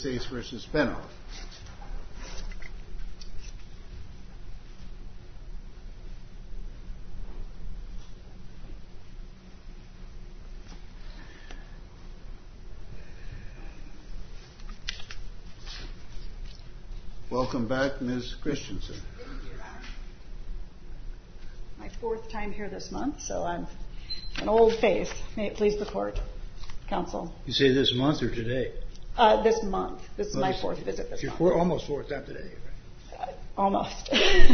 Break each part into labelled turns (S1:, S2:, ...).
S1: States versus Benhoff. Welcome back, Ms. Christensen.
S2: My fourth time here this month, so I'm an old face. May it please the court, counsel.
S3: You say this month or today?
S2: This month. This is my fourth visit this month.
S3: You're almost fourth time today, right?
S2: Almost.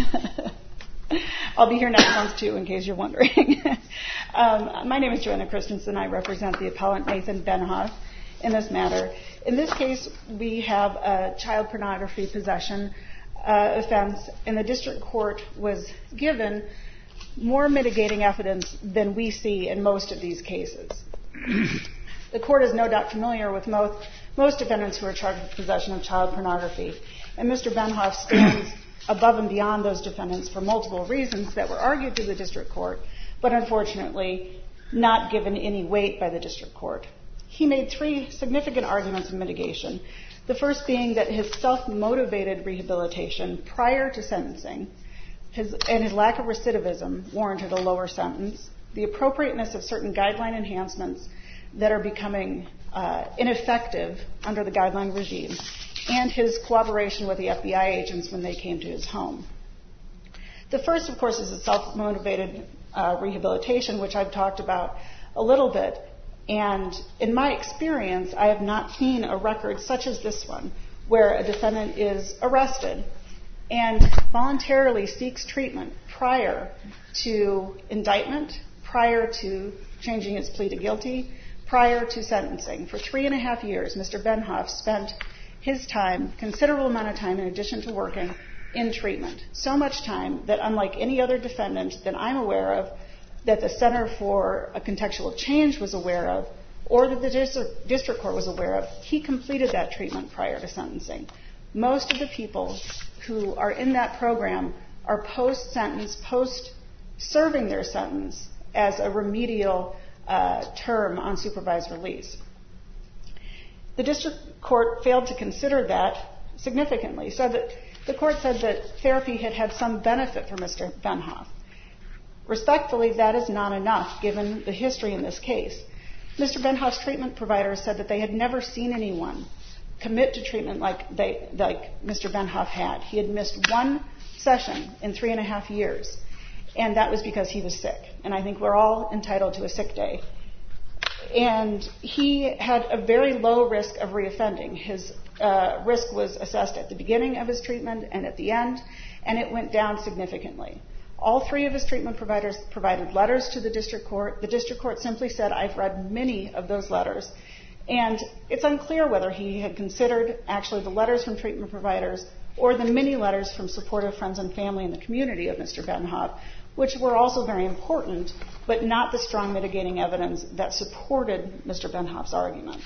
S2: I'll be here next month, too, in case you're wondering. My name is Joanna Christensen. I represent the appellant Nathan Benhoff in this matter. In this case, we have a child pornography possession offense, and the district court was given more mitigating evidence than we see in most of these cases. The court is no doubt familiar with most defendants who are charged with possession of child pornography, and Mr. Benhoff stands above and beyond those defendants for multiple reasons that were argued to the district court, but unfortunately not given any weight by the district court. He made three significant arguments of mitigation, the first being that his self-motivated rehabilitation prior to sentencing and his lack of recidivism warranted a lower sentence, the appropriateness of certain guideline enhancements that are becoming ineffective under the guideline regime, and his cooperation with the FBI agents when they came to his home. The first, of course, is the self-motivated rehabilitation, which I've talked about a little bit. And in my experience, I have not seen a record such as this one, where a defendant is arrested and voluntarily seeks treatment prior to indictment, prior to changing his plea to guilty, prior to sentencing. For 3.5 years, Mr. Benhoff spent his time, considerable amount of time in addition to working, in treatment. So much time that unlike any other defendant that I'm aware of, that the Center for a Contextual Change was aware of, or that the district court was aware of, he completed that treatment prior to sentencing. Most of the people who are in that program are post-sentence, post-serving their sentence as a remedial term on supervised release. The district court failed to consider that significantly. So that the court said that therapy had had some benefit for Mr. Benhoff. Respectfully, that is not enough given the history in this case. Mr. Benhoff's treatment providers said that they had never seen anyone commit to treatment like Mr. Benhoff had. He had missed one session in 3.5 years, and that was because he was sick. And I think we're all entitled to a sick day. And he had a very low risk of reoffending. His risk was assessed at the beginning of his treatment and at the end, and it went down significantly. All three of his treatment providers provided letters to the district court. The district court simply said, I've read many of those letters. And it's unclear whether he had considered actually the letters from treatment providers or the many letters from supportive friends and family in the community of Mr. Benhoff, which were also very important, but not the strong mitigating evidence that supported Mr. Benhoff's arguments.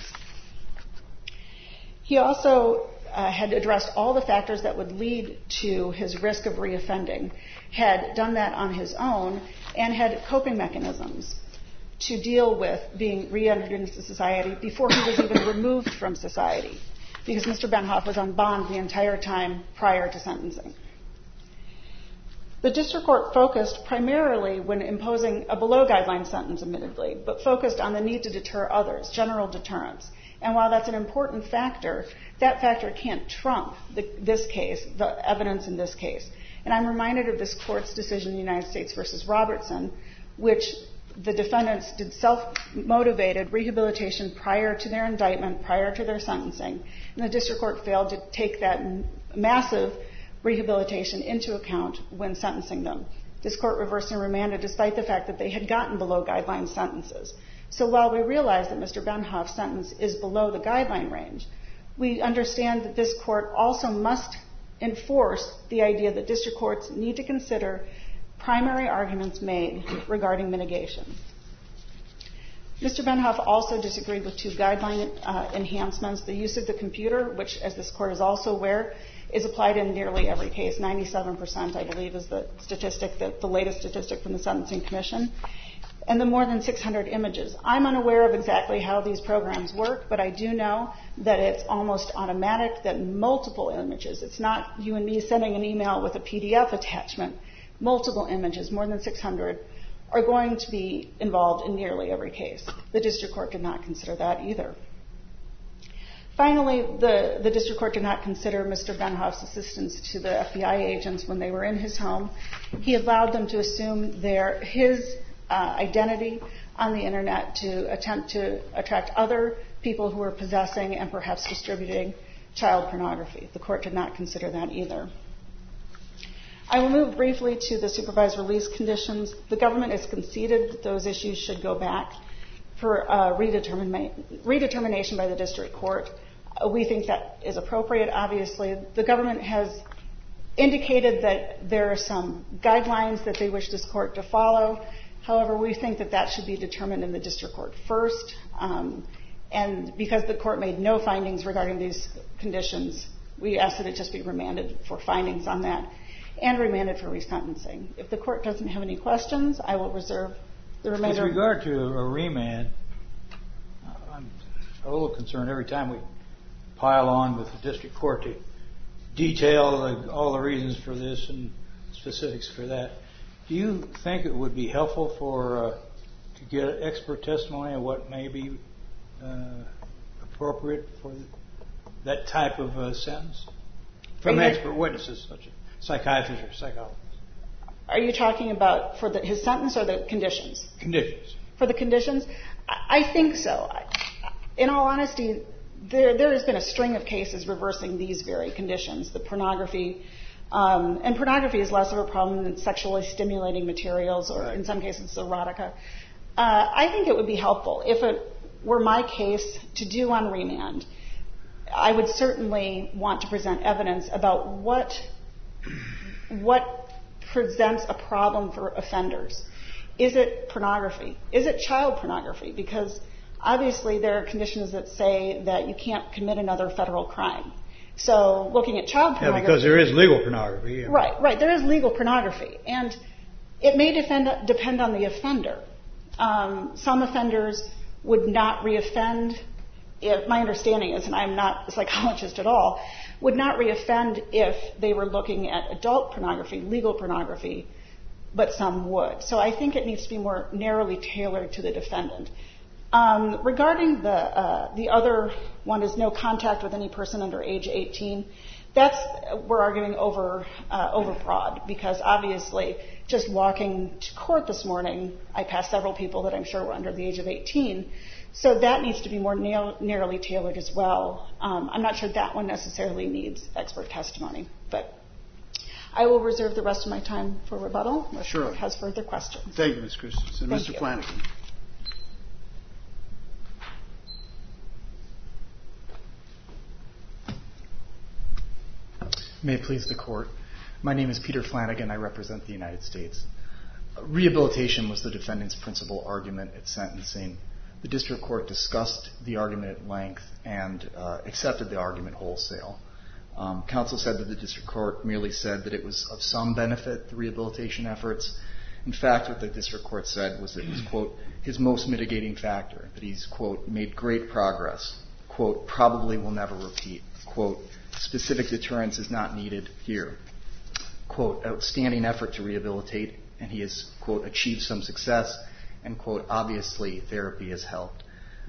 S2: He also had addressed all the factors that would lead to his risk of reoffending, had done that on his own, and had coping mechanisms to deal with being re-entered into society before he was even removed from society, because Mr. Benhoff was on bond the entire time prior to sentencing. The district court focused primarily when imposing a below-guideline sentence, admittedly, but focused on the need to deter others, general deterrence. And while that's an important factor, that factor can't trump the evidence in this case. And I'm reminded of this court's decision in the United States versus Robertson, which the defendants did self-motivated rehabilitation prior to their indictment, prior to their sentencing, and the district court failed to take that massive rehabilitation into account when sentencing them. This court reversed and remanded despite the fact that they had gotten below-guideline sentences. So while we realize that Mr. Benhoff's sentence is below the guideline range, we understand that this court also must enforce the idea that district courts need to consider primary arguments made regarding mitigation. Mr. Benhoff also disagreed with two guideline enhancements. The use of the computer, which, as this court is also aware, is applied in nearly every case. 97%, I believe, is the statistic, the latest statistic from the Sentencing Commission. and the more than 600 images. I'm unaware of exactly how these programs work, but I do know that it's almost automatic that multiple images, it's not you and me sending an email with a PDF attachment, multiple images, more than 600, are going to be involved in nearly every case. The district court did not consider that either. Finally, the district court did not consider Mr. Benhoff's assistance to the FBI agents when they were in his home. He allowed them to assume his identity on the internet to attempt to attract other people who were possessing and perhaps distributing child pornography. The court did not consider that either. I will move briefly to the supervised release conditions. The government has conceded that those issues should go back for redetermination by the district court. We think that is appropriate, obviously. The government has indicated that there are some guidelines that they wish this court to follow. However, we think that that should be determined in the district court first. And because the court made no findings regarding these conditions, we ask that it just be remanded for findings on that and remanded for resentencing. If the court doesn't have any questions, I will reserve the remainder.
S3: With regard to a remand, I'm a little concerned every time we pile on with the district court to detail all the reasons for this and specifics for that. Do you think it would be helpful to get expert testimony on what may be appropriate for that type of sentence from expert witnesses such as psychiatrists or psychologists?
S2: Are you talking about for his sentence or the conditions?
S3: Conditions.
S2: For the conditions? I think so. In all honesty, there has been a string of cases reversing these very conditions, the pornography. And pornography is less of a problem than sexually stimulating materials or in some cases erotica. I think it would be helpful. If it were my case to do on remand, I would certainly want to present evidence about what presents a problem for offenders. Is it pornography? Is it child pornography? Because obviously there are conditions that say that you can't commit another federal crime. So looking at child pornography...
S3: Yeah, because there is legal pornography. Yeah.
S2: Right. There is legal pornography. And it may depend on the offender. Some offenders would not reoffend. My understanding is, and I'm not a psychologist at all, would not reoffend if they were looking at adult pornography, legal pornography, but some would. So I think it needs to be more narrowly tailored to the defendant. Regarding the other one is no contact with any person under age 18. We're arguing over broad because obviously just walking to court this morning, I passed several people that I'm sure were under the age of 18. So that needs to be more narrowly tailored as well. I'm not sure that one necessarily needs expert testimony, but I will reserve the rest of my time for rebuttal unless the court has further questions.
S1: Thank you, Ms. Christensen. Mr. Flanagan.
S4: May it please the court. My name is Peter Flanagan. I represent the United States. Rehabilitation was the defendant's principal argument at sentencing. The district court discussed the argument at length and accepted the argument wholesale. Counsel said that the district court merely said that it was of some benefit, the rehabilitation efforts. In fact, what the district court said was that it was, quote, his most mitigating factor, that he's, quote, made great progress, quote, probably will never repeat, quote, specific deterrence is not needed here, quote, outstanding effort to rehabilitate, and he has, quote, achieved some success, and, quote, obviously therapy has helped.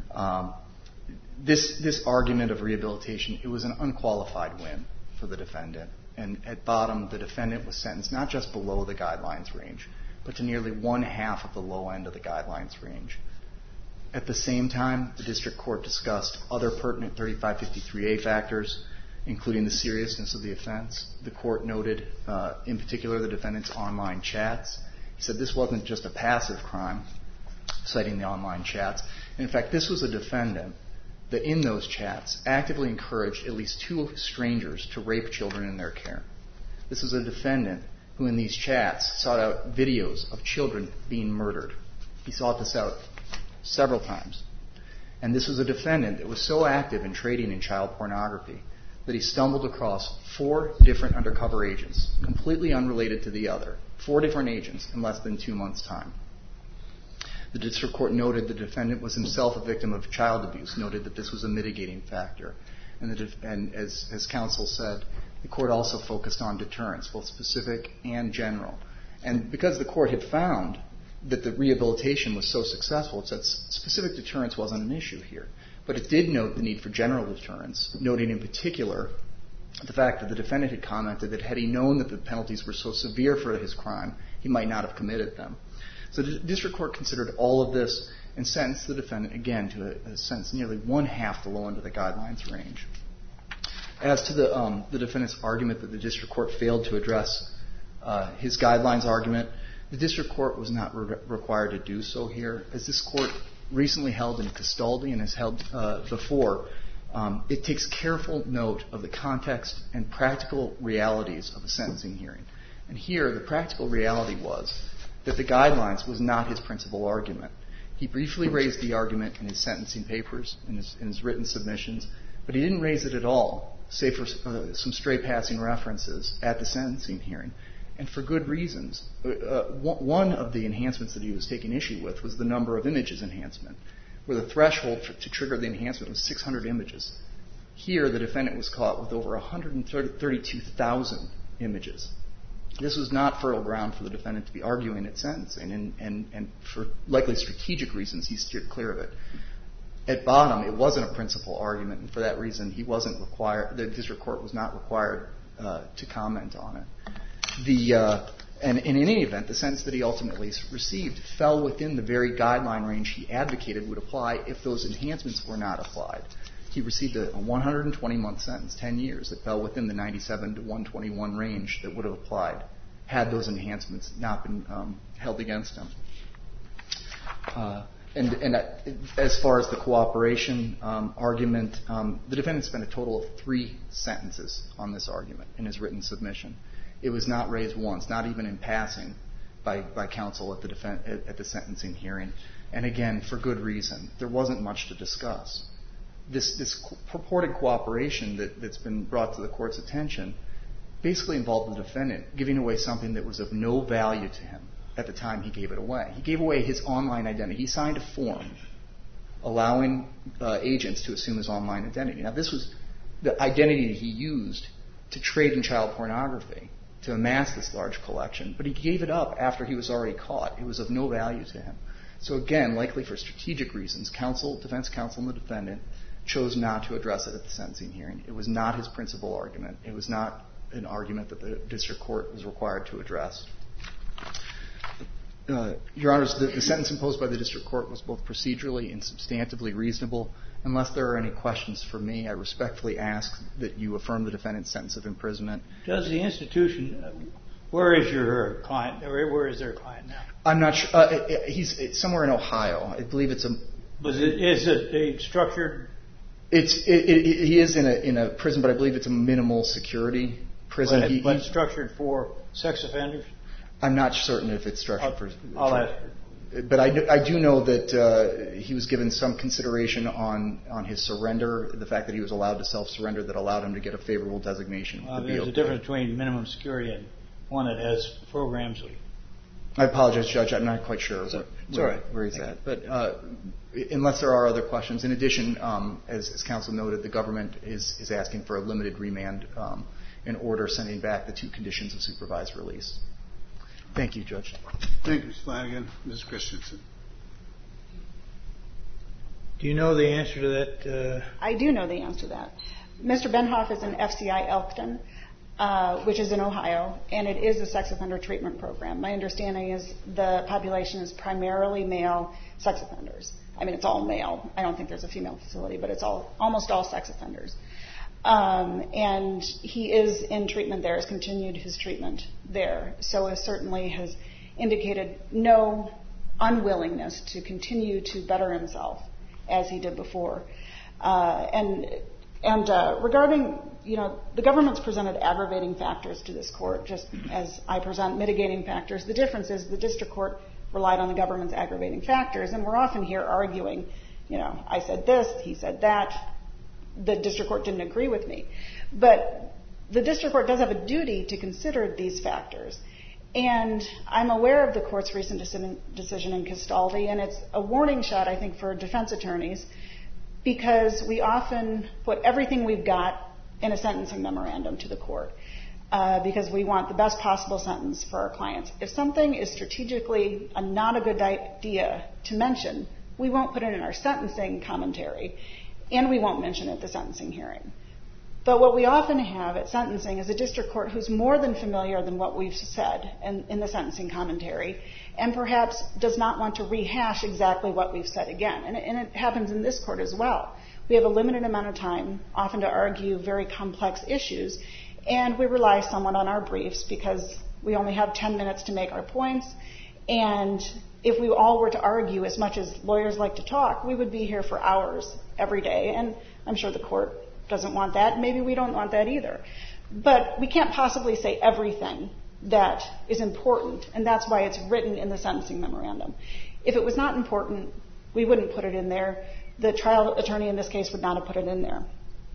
S4: This argument of rehabilitation, it was an unqualified win for the defendant. And at bottom, the defendant was sentenced not just below the guidelines range, but to nearly 1/2 of the low end of the guidelines range. At the same time, the district court discussed other pertinent 3553A factors, including the seriousness of the offense. The court noted, in particular, the defendant's online chats. He said this wasn't just a passive crime, citing the online chats. In fact, this was a defendant that in those chats actively encouraged at least 2 strangers to rape children in their care. This was a defendant who in these chats sought out videos of children being murdered. He sought this out several times. And this was a defendant that was so active in trading in child pornography that he stumbled across 4 different undercover agents, completely unrelated to the other, 4 different agents in less than 2 months' time. The district court noted the defendant was himself a victim of child abuse, noted that this was a mitigating factor. And as counsel said, the court also focused on deterrence, both specific and general. And because the court had found that the rehabilitation was so successful, it said specific deterrence wasn't an issue here. But it did note the need for general deterrence, noting in particular the fact that the defendant had commented that had he known that the penalties were so severe for his crime, he might not have committed them. So the district court considered all of this and sentenced the defendant, again, to a sentence nearly one-half the low end of the guidelines range. As to the defendant's argument that the district court failed to address his guidelines argument, the district court was not required to do so here. As this court recently held in Castaldi and has held before, it takes careful note of the context and practical realities of a sentencing hearing. And here, the practical reality was that the guidelines was not his principal argument. He briefly raised the argument in his sentencing papers, in his written submissions, but he didn't raise it at all, save for some stray passing references at the sentencing hearing, and for good reasons. One of the enhancements that he was taking issue with was the number of images enhancement, where the threshold to trigger the enhancement was 600 images. Here, the defendant was caught with over 132,000 images. This was not fertile ground for the defendant to be arguing at sentencing, and for likely strategic reasons, he steered clear of it. At bottom, it wasn't a principal argument, and for that reason, the district court was not required to comment on it. And in any event, the sentence that he ultimately received fell within the very guideline range he advocated would apply if those enhancements were not applied. He received a 120-month sentence, 10 years, that fell within the 97 to 121 range that would have applied had those enhancements not been held against him. And as far as the cooperation argument, the defendant spent a total of 3 sentences on this argument in his written submission. It was not raised once, not even in passing, by counsel at the sentencing hearing. And again, for good reason. There wasn't much to discuss. This purported cooperation that's been brought to the court's attention basically involved the defendant giving away something that was of no value to him at the time he gave it away. He gave away his online identity. He signed a form allowing agents to assume his online identity. Now, this was the identity that he used to trade in child pornography, to amass this large collection. But he gave it up after he was already caught. It was of no value to him. So again, likely for strategic reasons, defense counsel and the defendant chose not to address it at the sentencing hearing. It was not his principal argument. It was not an argument that the district court was required to address. Your Honors, the sentence imposed by the district court was both procedurally and substantively reasonable. Unless there are any questions for me, I respectfully ask that you affirm the defendant's sentence of imprisonment.
S3: Does the institution, where is your client? Where is their client now?
S4: I'm not sure. He's somewhere in Ohio. I believe it's a...
S3: Is it a structured...
S4: He is in a prison, but I believe it's a minimal security prison.
S3: But structured for sex offenders?
S4: I'm not certain if it's structured for...
S3: I'll ask you.
S4: But I do know that he was given some consideration on his surrender, the fact that he was allowed to self-surrender that allowed him to get a favorable designation.
S3: There's a difference between minimum security and one that has programs.
S4: I apologize, Judge. I'm not quite sure where he's at. But unless there are other questions, in addition, as counsel noted, the government is asking for a limited remand in order sending back the 2 conditions of supervised release. Thank you, Judge.
S1: Thank you, Mr. Flanagan. Ms. Christensen.
S3: Do you know the answer to that?
S2: I do know the answer to that. Mr. Benhoff is in FCI Elkton, which is in Ohio, and it is a sex offender treatment program. My understanding is the population is primarily male sex offenders. I mean, it's all male. I don't think there's a female facility, but it's almost all sex offenders. And he is in treatment there, has continued his treatment there. So it certainly has indicated no unwillingness to continue to better himself as he did before. And regarding, the government's presented aggravating factors to this court, just as I present mitigating factors. The difference is the district court relied on the government's aggravating factors, and we're often here arguing, I said this, he said that. The district court didn't agree with me. But the district court does have a duty to consider these factors. And I'm aware of the court's recent decision in Castaldi, and it's a warning shot, I think, for defense attorneys, because we often put everything we've got in a sentencing memorandum to the court, because we want the best possible sentence for our clients. If something is strategically not a good idea to mention, we won't put it in our sentencing commentary, and we won't mention it at the sentencing hearing. But what we often have at sentencing is a district court who's more than familiar than what we've said in the sentencing commentary, and perhaps does not want to rehash exactly what we've said again. And it happens in this court as well. We have a limited amount of time, often to argue very complex issues, and we rely somewhat on our briefs because we only have 10 minutes to make our points. And if we all were to argue as much as lawyers like to talk, we would be here for hours every day, and I'm sure the court doesn't want that. Maybe we don't want that either. But we can't possibly say everything that is important, and that's why it's written in the sentencing memorandum. If it was not important, we wouldn't put it in there. The trial attorney in this case would not have put it in there.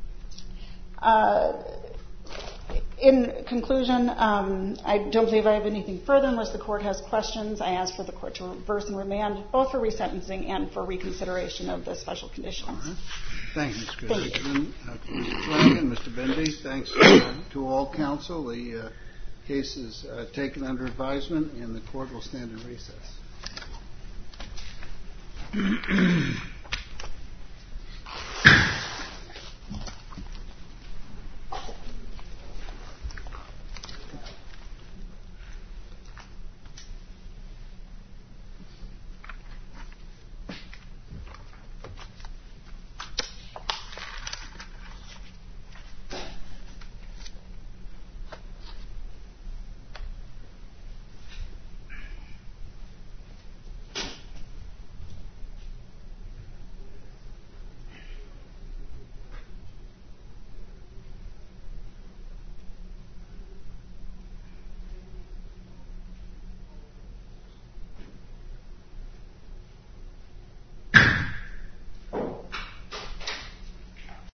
S2: In conclusion, I don't believe I have anything further unless the court has questions. I ask for the court to reverse and remand, both for resentencing and for reconsideration of the special conditions.
S1: All right. Thank you, Ms. Christensen. Mr. Flanagan, Mr. Bendy, thanks to all counsel. The case is taken under advisement, and the court will stand in recess.